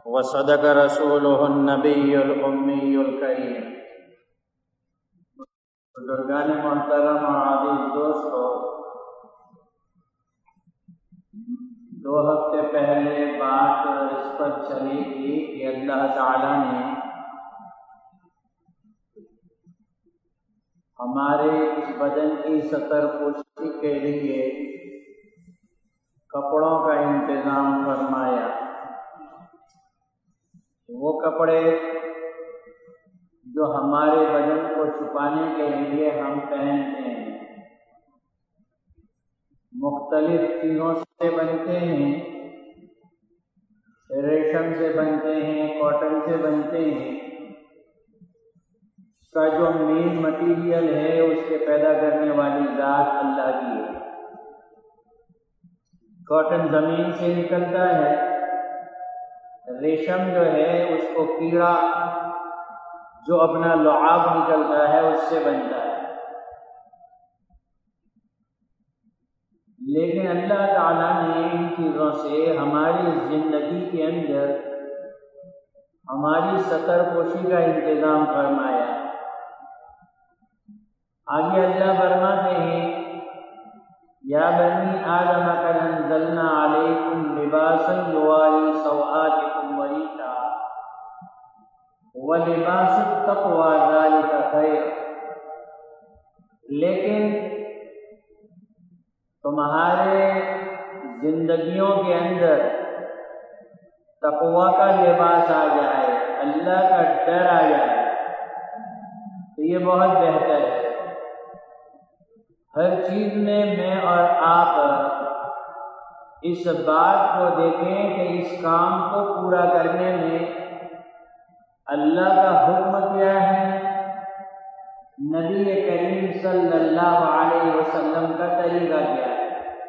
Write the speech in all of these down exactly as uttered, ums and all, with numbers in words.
وصدق رسوله النبی الامی الکریم۔ بزرگان محترم اور عزیز دوستو، دو ہفتے پہلے بات اس پر چلی تھی کہ اللہ تعالی نے ہمارے اس بدن کی ستر پوشی کے لیے کپڑوں کا انتظام فرمایا۔ وہ کپڑے جو ہمارے بدن کو چھپانے کے لیے ہم پہنتے ہیں مختلف چیزوں سے بنتے ہیں، ریشم سے بنتے ہیں، کاٹن سے بنتے ہیں۔ اس کا جو مین مٹیریل ہے اس کے پیدا کرنے والی ذات اللہ کی ہے۔ کاٹن زمین سے نکلتا ہے، ریشم جو ہے اس کو کیڑا جو اپنا لعاب نکلتا ہے اس سے بنتا ہے۔ لیکن اللہ تعالیٰ نے ان چیزوں سے ہماری زندگی کے اندر ہماری ستر پوشی کا انتظام فرمایا۔ آگے اللہ فرماتے ہیں یا بنی آدم قد انزلنا علیکم لباسا یواری سوآتکم وریشا ولباس التقوی ذلک خیر۔ لیکن تمہارے زندگیوں کے اندر تقوی کا لباس آ جائے، اللہ کا ڈر آ جائے تو یہ بہت بہتر ہے۔ ہر چیز میں میں اور آپ اس بات کو دیکھیں کہ اس کام کو پورا کرنے میں اللہ کا حکم کیا ہے، نبی کریم صلی اللہ علیہ وسلم کا طریقہ کیا ہے۔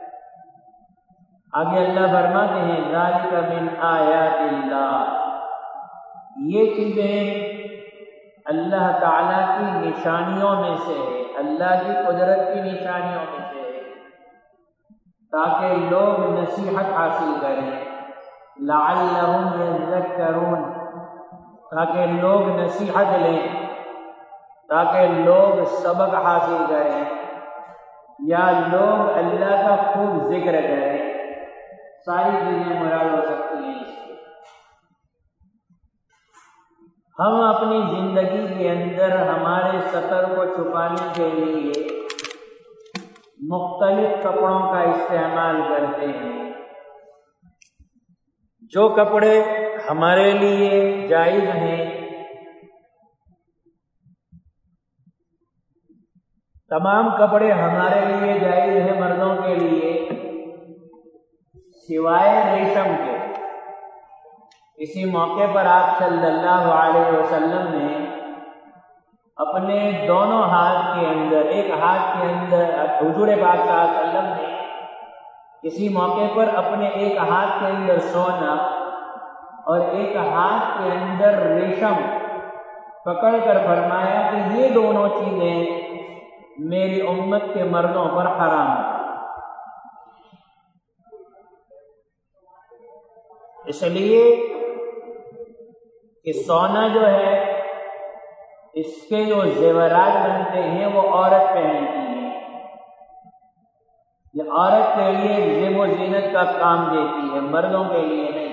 آگے اللہ فرماتے ہیں ذالک من آیات اللہ، یہ چیزیں اللہ تعالیٰ کی نشانیوں میں سے ہے، اللہ کی قدرت کی نشانیوں میں سے ہے، تاکہ لوگ نصیحت حاصل کریں، لعلہم یذکرون، تاکہ لوگ نصیحت لیں، تاکہ لوگ سبق حاصل کریں یا لوگ اللہ کا خوب ذکر کریں۔ ساری چیزیں مراد ہو سکتی ہیں اس سے۔ ہم اپنی زندگی کے اندر ہمارے ستر کو چھپانے کے لیے مختلف کپڑوں کا استعمال کرتے ہیں۔ جو کپڑے ہمارے لیے جائز ہیں، تمام کپڑے ہمارے لیے جائز ہیں مردوں کے لیے، سوائے ریشم کے۔ اسی موقع پر آپ صلی اللہ علیہ وسلم نے اپنے دونوں ہاتھ کے اندر، ایک ہاتھ کے اندر حضور پاک صلی اللہ علیہ وسلم نے کسی موقع پر اپنے ایک ہاتھ کے اندر سونا اور ایک ہاتھ کے اندر ریشم پکڑ کر فرمایا کہ یہ دونوں چیزیں میری امت کے مردوں پر حرام ہیں۔ اس لیے کہ سونا جو ہے اس کے جو زیورات بنتے ہیں وہ عورت پہنتی ہے، یہ عورت کے لیے زیب و زینت کا کام دیتی ہے، مردوں کے لیے نہیں۔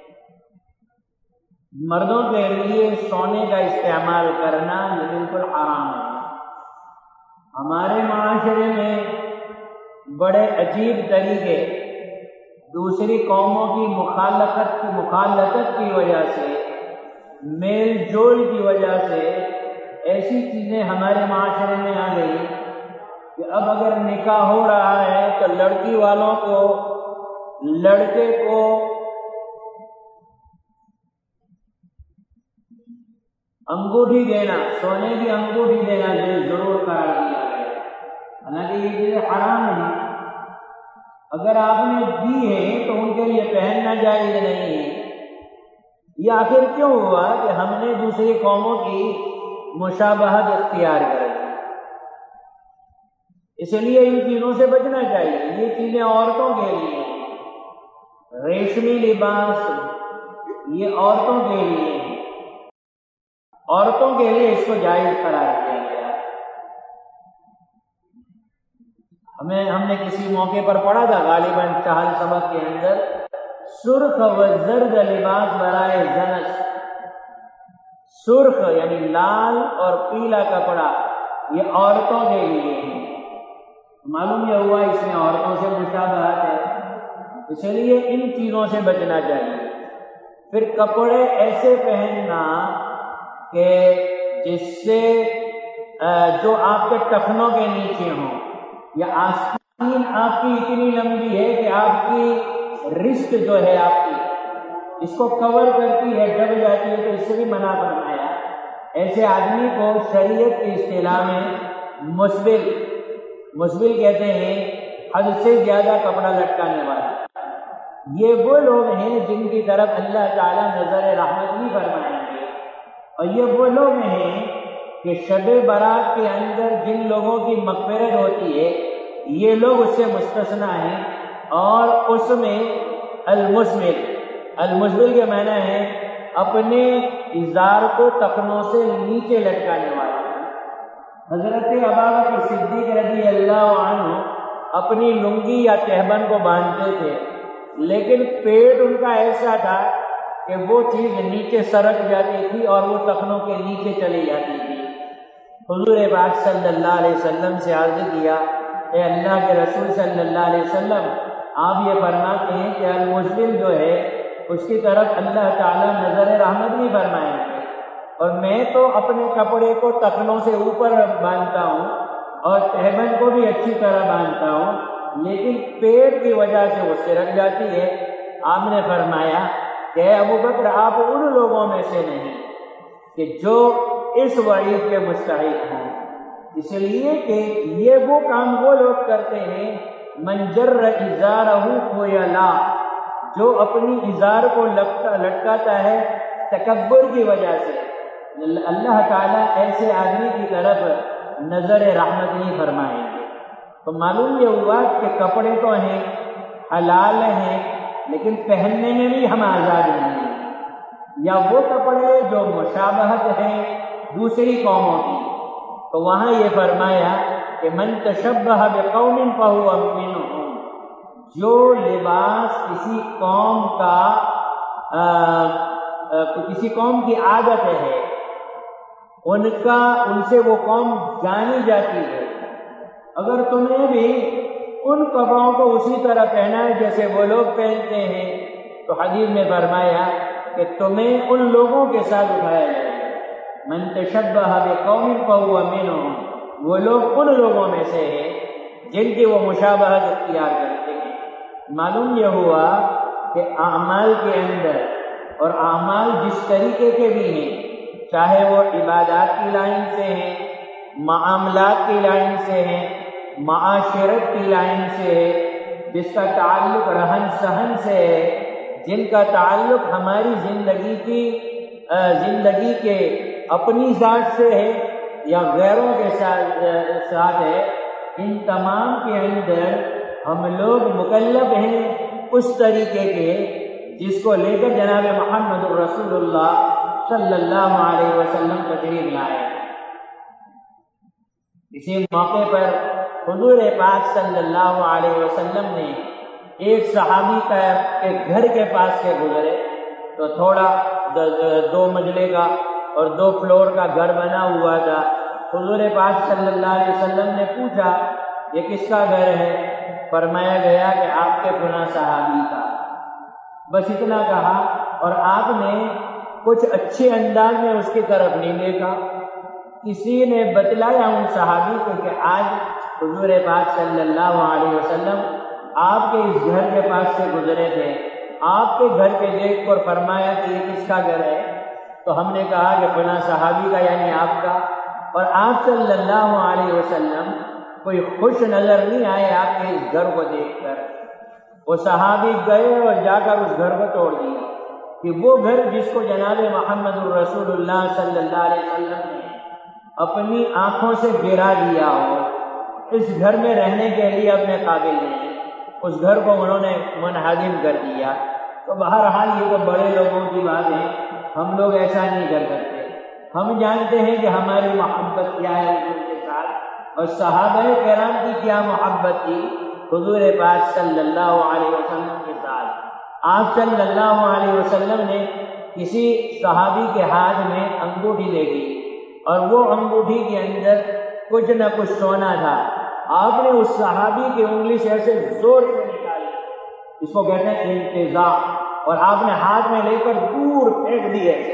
مردوں کے لیے سونے کا استعمال کرنا یہ بالکل حرام ہے۔ ہمارے معاشرے میں بڑے عجیب طریقے دوسری قوموں کی مخالفت کی مخالفت کی وجہ سے، میل جول کی وجہ سے ایسی چیزیں ہمارے معاشرے میں آ گئی کہ اب اگر نکاح ہو رہا ہے تو لڑکی والوں کو لڑکے کو انگوٹھی دینا، سونے کی انگوٹھی دینا ضرور قرار دیا گیا، حالانکہ یہ چیزیں حرام ہیں۔ اگر آپ نے دی ہے تو ان کے لیے پہننا جائز نہیں ہے۔ یہ آخر کیوں ہوا کہ ہم نے دوسری قوموں کی مشابہت اختیار کر لی؟ اس لیے ان چیزوں سے بچنا چاہیے۔ یہ چیزیں عورتوں کے لیے، ریشمی لباس یہ عورتوں کے لیے ہے، عورتوں کے لیے اس کو جائز قرار دیا گیا۔ ہمیں ہم نے کسی موقع پر پڑھا تھا غالباً چہل سبق کے اندر، سرخ و زرد لباس برائے زنس، سرخ یعنی لال اور پیلا کپڑا یہ عورتوں کے لیے ہے۔ معلوم یہ ہوا اس میں عورتوں سے مشابہت ہے، اس لیے ان چیزوں سے بچنا چاہیے۔ پھر کپڑے ایسے پہننا کہ جس سے جو آپ کے ٹخنوں کے نیچے ہوں، یا آستین آپ کی اتنی لمبی ہے کہ آپ کی رسٹ جو ہے آپ کی اس کو کور کرتی ہے، ڈب جاتی ہے، تو اس سے بھی منع فرمایا۔ ایسے آدمی کو شریعت کی اصطلاح میں مسبل مسبل کہتے ہیں، حد سے زیادہ کپڑا لٹکانے والا۔ یہ وہ لوگ ہیں جن کی طرف اللہ تعالیٰ نظر رحمت نہیں فرمائیں گے، اور یہ وہ لوگ ہیں کہ شب برات کے اندر جن لوگوں کی مغفرت ہوتی ہے یہ لوگ اس سے مستثنیٰ ہیں۔ اور اس میں المسبل المسبل کے معنی ہے اپنے ازار کو ٹخنوں سے نیچے لٹکانے والا۔ حضرت ابوبکر صدیق رضی اللہ عنہ اپنی لنگی یا تہبند کو باندھتے تھے، لیکن پیٹ ان کا ایسا تھا کہ وہ چیز نیچے سرک جاتی تھی اور وہ ٹخنوں کے نیچے چلی جاتی تھی۔ حضور پاک صلی اللہ علیہ وسلم سے عرض کیا، اے اللہ کے رسول صلی اللہ علیہ وسلم، آپ یہ فرماتے ہیں کہ المسبل جو ہے اس کی طرف اللہ تعالیٰ نظر رحمت نہیں فرمائیں گے، اور میں تو اپنے کپڑے کو ٹخنوں سے اوپر باندھتا ہوں اور تہبند کو بھی اچھی طرح باندھتا ہوں، لیکن پیٹ کی وجہ سے وہ سرک جاتی ہے۔ آپ نے فرمایا کہ اے ابوبکر، آپ ان لوگوں میں سے نہیں کہ جو اس وعید کے مستحق ہوں، اس لیے کہ یہ وہ کام وہ لوگ کرتے ہیں من جر ازارہ خیلا، جو اپنی ازار کو لٹکاتا ہے تکبر کی وجہ سے۔ اللہ تعالیٰ ایسے آدمی کی طرف نظر رحمت نہیں فرمائیں گے۔ تو معلوم یہ ہوا کہ کپڑے تو ہیں، حلال ہیں، لیکن پہننے میں بھی ہم آزاد نہیں ہیں۔ یا وہ کپڑے جو مشابہت ہیں دوسری قوموں کی، تو وہاں یہ فرمایا کہ من تشبہ بقوم فہو منہم، جو لباس کسی قوم کا آ, آ, کسی قوم کی عادت ہے، ان کا ان سے وہ قوم جانی جاتی ہے، اگر تمہیں بھی ان کپڑوں کو اسی طرح پہنا ہے جیسے وہ لوگ پہنتے ہیں، تو حدیث میں فرمایا کہ تمہیں ان لوگوں کے ساتھ اٹھایا جائے گا۔ من تشبہ بقوم فہو منہم، وہ لوگ ان لوگوں میں سے ہیں جن کی وہ مشابہت اختیار کرتے ہیں۔ معلوم یہ ہوا کہ اعمال کے اندر، اور اعمال جس طریقے کے بھی ہیں، چاہے وہ عبادات کی لائن سے ہیں، معاملات کی لائن سے ہیں، معاشرت کی لائن سے ہے، جس کا تعلق رہن سہن سے ہے، جن کا تعلق ہماری زندگی کی زندگی کے اپنی ذات سے ہے یا غیروں کے ساتھ ہے، ان تمام کے اندر ہم لوگ مکلف ہیں اس طریقے کے جس کو لے کر جناب محمد الرسول اللہ صلی اللہ علیہ وسلم تشریف لائے۔ اسی موقع پر حضور پاک صلی اللہ علیہ وسلم نے ایک صحابی کا کے گھر کے پاس سے گزرے، تو تھوڑا دو منزلے کا اور دو فلور کا گھر بنا ہوا تھا۔ حضور پاک صلی اللہ علیہ وسلم نے پوچھا یہ کس کا گھر ہے؟ فرمایا گیا کہ آپ کے فلاں صحابی کا۔ بس اتنا کہا، اور آپ نے کچھ اچھے انداز میں اس کی طرف نہیں دیکھا۔ کسی نے بتلایا ان صحابی کو کہ آج حضور پاک صلی اللہ علیہ وسلم آپ کے اس گھر کے پاس سے گزرے تھے، آپ کے گھر کے دیکھ کر فرمایا کہ یہ کس کا گھر ہے؟ تو ہم نے کہا کہ فلاں صحابی کا، یعنی آپ کا۔ اور آپ صلی اللہ علیہ وسلم کوئی خوش نظر نہیں آئے آپ کے اس گھر کو دیکھ کر۔ وہ صحابی گئے اور جا کر اس گھر کو توڑ دیا کہ وہ گھر جس کو جناب محمد الرسول اللہ صلی اللہ علیہ وسلم نے اپنی آنکھوں سے گرا دیا ہو، اس گھر میں رہنے کے لیے اپنے قابل نہیں، اس گھر کو انہوں نے منہدم کر دیا۔ تو بہرحال یہ تو بڑے لوگوں کی بات ہے، ہم لوگ ایسا نہیں کر سکتے۔ ہم جانتے ہیں کہ ہماری محبت کیا ہے حضور کے ساتھ، اور صحابہ کرام کی کیا محبت تھی حضور پاک صلی اللہ علیہ وسلم کے ساتھ۔ آپ صلی اللہ علیہ وسلم نے کسی صحابی کے ہاتھ میں انگوٹھی دیکھی اور وہ انگوٹھی کے اندر کچھ نہ کچھ سونا تھا، آپ نے اس صحابی کی انگلی سے ایسے زور سے نکالی، اس کو کہتے ہیں انتزاع، اور آپ نے ہاتھ میں لے کر دور پھینک دی ایسے۔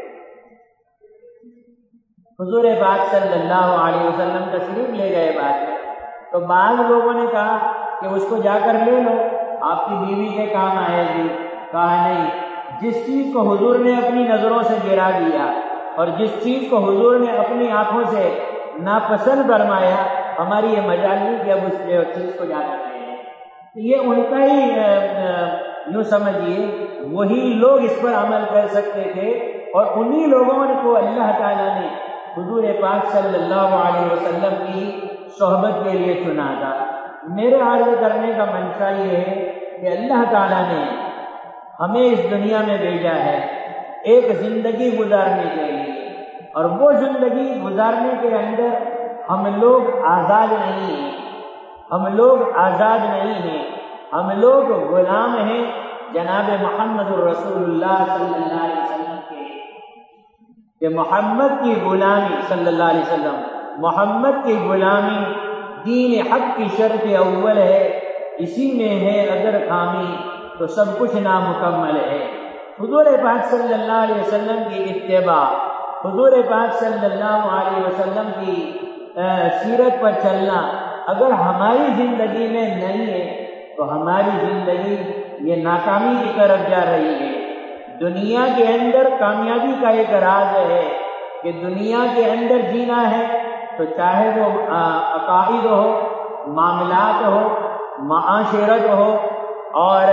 حضور پاک صلی اللہ علیہ وسلم تشریف لے گئے بعد میں، تو بعض لوگوں نے کہا کہ اس کو جا کر لے لو، آپ کی بیوی کے کام آئے گی۔ کہا نہیں، جس چیز کو حضور نے اپنی نظروں سے گرا دیا اور جس چیز کو حضور نے اپنی آنکھوں سے ناپسند فرمایا، ہماری یہ مجال نہیں کہ اب اس چیز کو جا کر لے لیں۔ یہ ان کا ہی یوں سمجھیے وہی لوگ اس پر عمل کر سکتے تھے، اور انہی لوگوں کو اللہ تعالیٰ نے حضور پاک صلی اللہ علیہ وسلم کی صحبت کے لیے چنا تھا۔ میرے عرض کرنے کا منشا یہ ہے کہ اللہ تعالیٰ نے ہمیں اس دنیا میں بھیجا ہے ایک زندگی گزارنے کے لیے، اور وہ زندگی گزارنے کے اندر ہم لوگ آزاد نہیں ہیں، ہم لوگ آزاد نہیں ہیں، ہم لوگ غلام ہیں جناب محمد الرسول اللہ صلی اللہ علیہ وسلم کے، کہ محمد کی غلامی صلی اللہ علیہ وسلم، محمد کی غلامی دین حق کی شرط اول ہے، اسی میں ہے اگر خامی تو سب کچھ نامکمل ہے۔ حضور پاک صلی اللہ علیہ وسلم کی اتباع، حضور پاک صلی اللہ علیہ وسلم کی سیرت پر چلنا اگر ہماری زندگی میں نہیں ہے تو ہماری زندگی یہ ناکامی کی طرف جا رہی ہے۔ دنیا کے اندر کامیابی کا ایک راز ہے کہ دنیا کے اندر جینا ہے تو چاہے وہ عقائد ہو، معاملات ہو، معاشرت ہو اور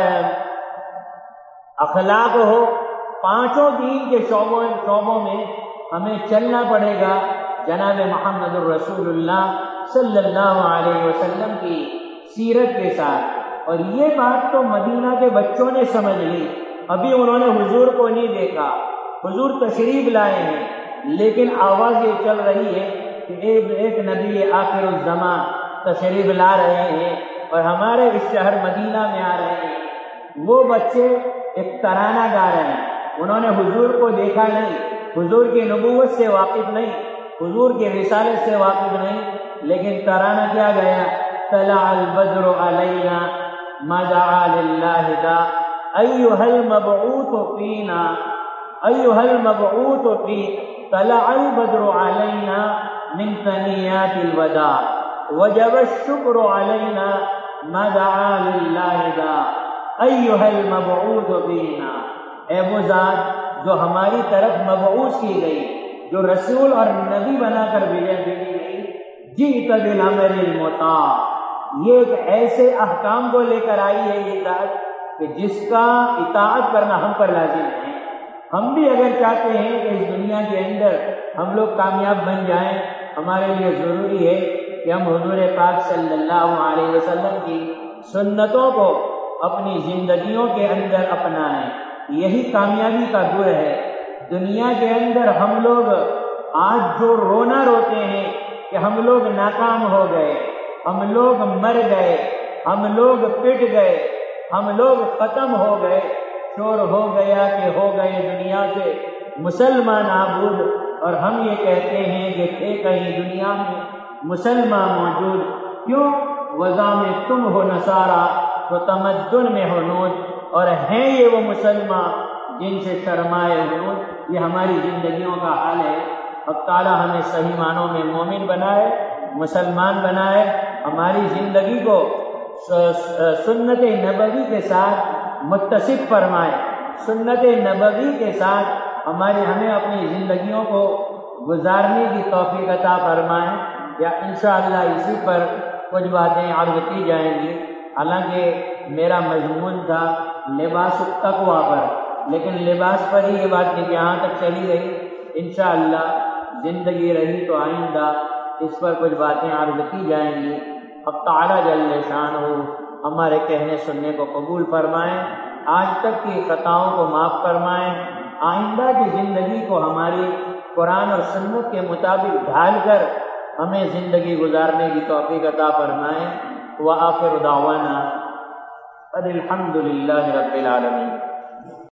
اخلاق ہو، پانچوں دین کے شعبوں شعبوں میں ہمیں چلنا پڑے گا جناب محمد الرسول اللہ صلی اللہ علیہ وسلم کی سیرت کے ساتھ۔ اور یہ بات تو مدینہ کے بچوں نے سمجھ لی، ابھی انہوں نے حضور کو نہیں دیکھا، حضور تشریف لائے ہیں، لیکن آواز یہ چل رہی ہے کہ ایک ایک نبی آخر الزمان تشریف لا رہے ہیں اور ہمارے اس شہر مدینہ میں آ رہے ہیں۔ وہ بچے ایک ترانہ گا رہے ہیں، انہوں نے حضور کو دیکھا نہیں، حضور کی نبوت سے واقف نہیں، حضور کی رسالت سے واقف نہیں، لیکن ترانہ کیا گیا؟ طلع البدر علینا ما دعا للہ دا ایھا المبعوث فینا ایھا المبعوث فی طلع البدر علینا من ثنیات الوداع وجب الشکر علینا ما دعا للہ دا ایھا المبعوث فینا۔ اے وہ ذات جو ہماری طرف مبعوث کی گئی، جو رسول اور نبی بنا کر بھیجی گئی، جئت بالامر المطاع، یہ ایک ایسے احکام کو لے کر آئی ہے یہ ذات کہ جس کا اطاعت کرنا ہم پر لازم ہے۔ ہم بھی اگر چاہتے ہیں کہ اس دنیا کے اندر ہم لوگ کامیاب بن جائیں، ہمارے لیے ضروری ہے کہ ہم حضور پاک صلی اللہ علیہ وسلم کی سنتوں کو اپنی زندگیوں کے اندر اپنائیں، یہی کامیابی کا گر ہے۔ دنیا کے اندر ہم لوگ آج جو رونا روتے ہیں کہ ہم لوگ ناکام ہو گئے، ہم لوگ مر گئے، ہم لوگ پٹ گئے، ہم لوگ ختم ہو گئے، شور ہو گیا کہ ہو گئے دنیا سے مسلمان عابد، اور ہم یہ کہتے ہیں کہ تھے کہیں دنیا میں مسلمان موجود، کیوں؟ وضع میں تم ہو نصارہ تو تمدن میں ہنود، اور ہیں یہ وہ مسلمان جن سے شرمائے ہنود۔ یہ ہماری زندگیوں کا حال ہے۔ اب تعالیٰ ہمیں صحیح معنوں میں مومن بنائے، مسلمان بنائے، ہماری زندگی کو سنت نبوی کے ساتھ متصف فرمائے، سنت نبوی کے ساتھ ہماری ہمیں اپنی زندگیوں کو گزارنے کی توفیق عطا فرمائے۔ یا انشاءاللہ اسی پر کچھ باتیں عرض کی جائیں گی۔ حالانکہ میرا مضمون تھا لباس التقویٰ پر، لیکن لباس پر ہی یہ بات کہ یہاں تک چلی گئی۔ انشاءاللہ زندگی رہی تو آئندہ اس پر کچھ باتیں عرض کی جائیں گی۔ اب تعالیٰ جل شانہ ہمارے کہنے سننے کو قبول فرمائیں۔ آج تک کی خطاؤں کو معاف فرمائیں، آئندہ کی زندگی کو ہماری قرآن اور سنت کے مطابق ڈھال کر ہمیں زندگی گزارنے کی توفیق عطا فرمائیں۔ وآخر دعوانا الحمد للہ رب العالمین۔